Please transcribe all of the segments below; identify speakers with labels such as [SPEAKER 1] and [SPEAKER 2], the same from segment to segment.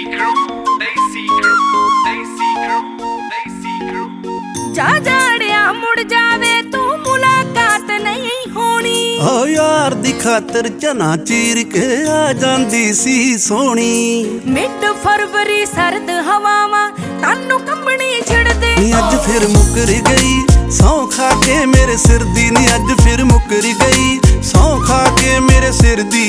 [SPEAKER 1] जा जाड़िया मुड़ जावे तू मुलाकात नहीं होनी।
[SPEAKER 2] ओ यार दी खातर चना चीर के आ जांदी सी सोनी।
[SPEAKER 1] मिड फरवरी सर्द हवावां तानू कंबनी छिड़दे।
[SPEAKER 2] अज फिर मुकर गई सौ खा के मेरे सिर दी नी। अज फिर मुकर गई सौ खा के मेरे सिर दी।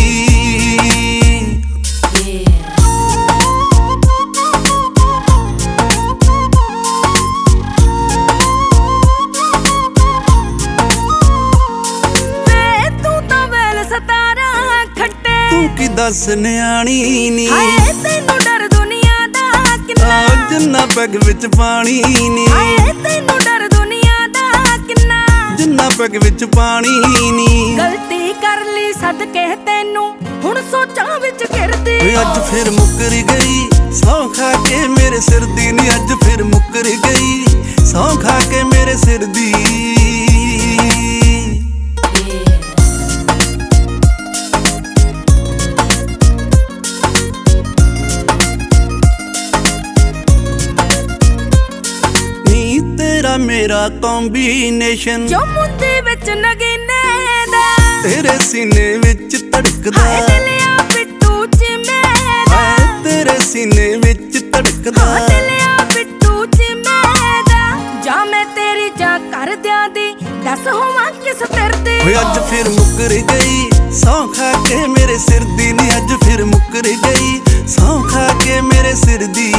[SPEAKER 2] तू की दस न्याणी नी।
[SPEAKER 1] हाए तैनू डर दुनिया दा किन्ना।
[SPEAKER 2] जिन्ना पैग विच पानी नी।
[SPEAKER 1] हाए तैनू डर दुनिया दा किन्ना।
[SPEAKER 2] जिन्ना पैग विच पानी नी।
[SPEAKER 1] गलती कर ली सदके तैनू हुण सोचां विच घिरदी।
[SPEAKER 2] अज फिर मुकर गई सौ खा के मेरे सिर दी नी। अज फिर मुकर गई सौ खा के मेरे सिर दी। मेरा कॉम्बिनेशन
[SPEAKER 1] जो मुंदे विच नगीने दा।
[SPEAKER 2] तेरे सीने विच धड़कदा।
[SPEAKER 1] हाए दिलिया बिट्टू चिमेदा।
[SPEAKER 2] तेरे सीने विच धड़कदा।
[SPEAKER 1] हाए दिलिया बिट्टू चिमेदा। जा मैं तेरी जा कर दिया दी दस होवां किस तरदे।
[SPEAKER 2] अज फिर मुकर गई सौ खा के मेरे सिर दी नी। अज फिर मुकर गई सौ खा के मेरे सिर दी।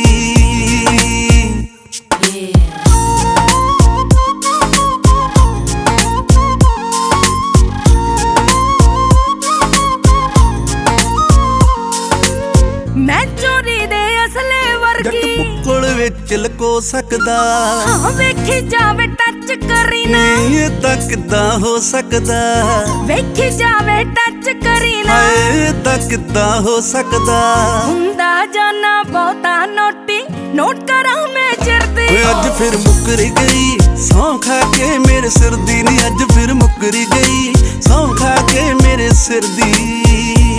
[SPEAKER 1] मैं चोरी दे असले वर्गी
[SPEAKER 2] बुक्कल विच लको सकदा।
[SPEAKER 1] हाँ वेखी जावे टच करी ना।
[SPEAKER 2] ये तां किदां हो सकदा।
[SPEAKER 1] वेखी जावे टच करी ना।
[SPEAKER 2] हाए तां किदां हो सकदा।
[SPEAKER 1] हुंदा जाना बहुता नोटी नोट करा मैं चिरदी।
[SPEAKER 2] अज फिर मुकर गई सौ खा के मेरे सिर दी नी। अज फिर मुकर गई सौ खा के मेरे सिर दी।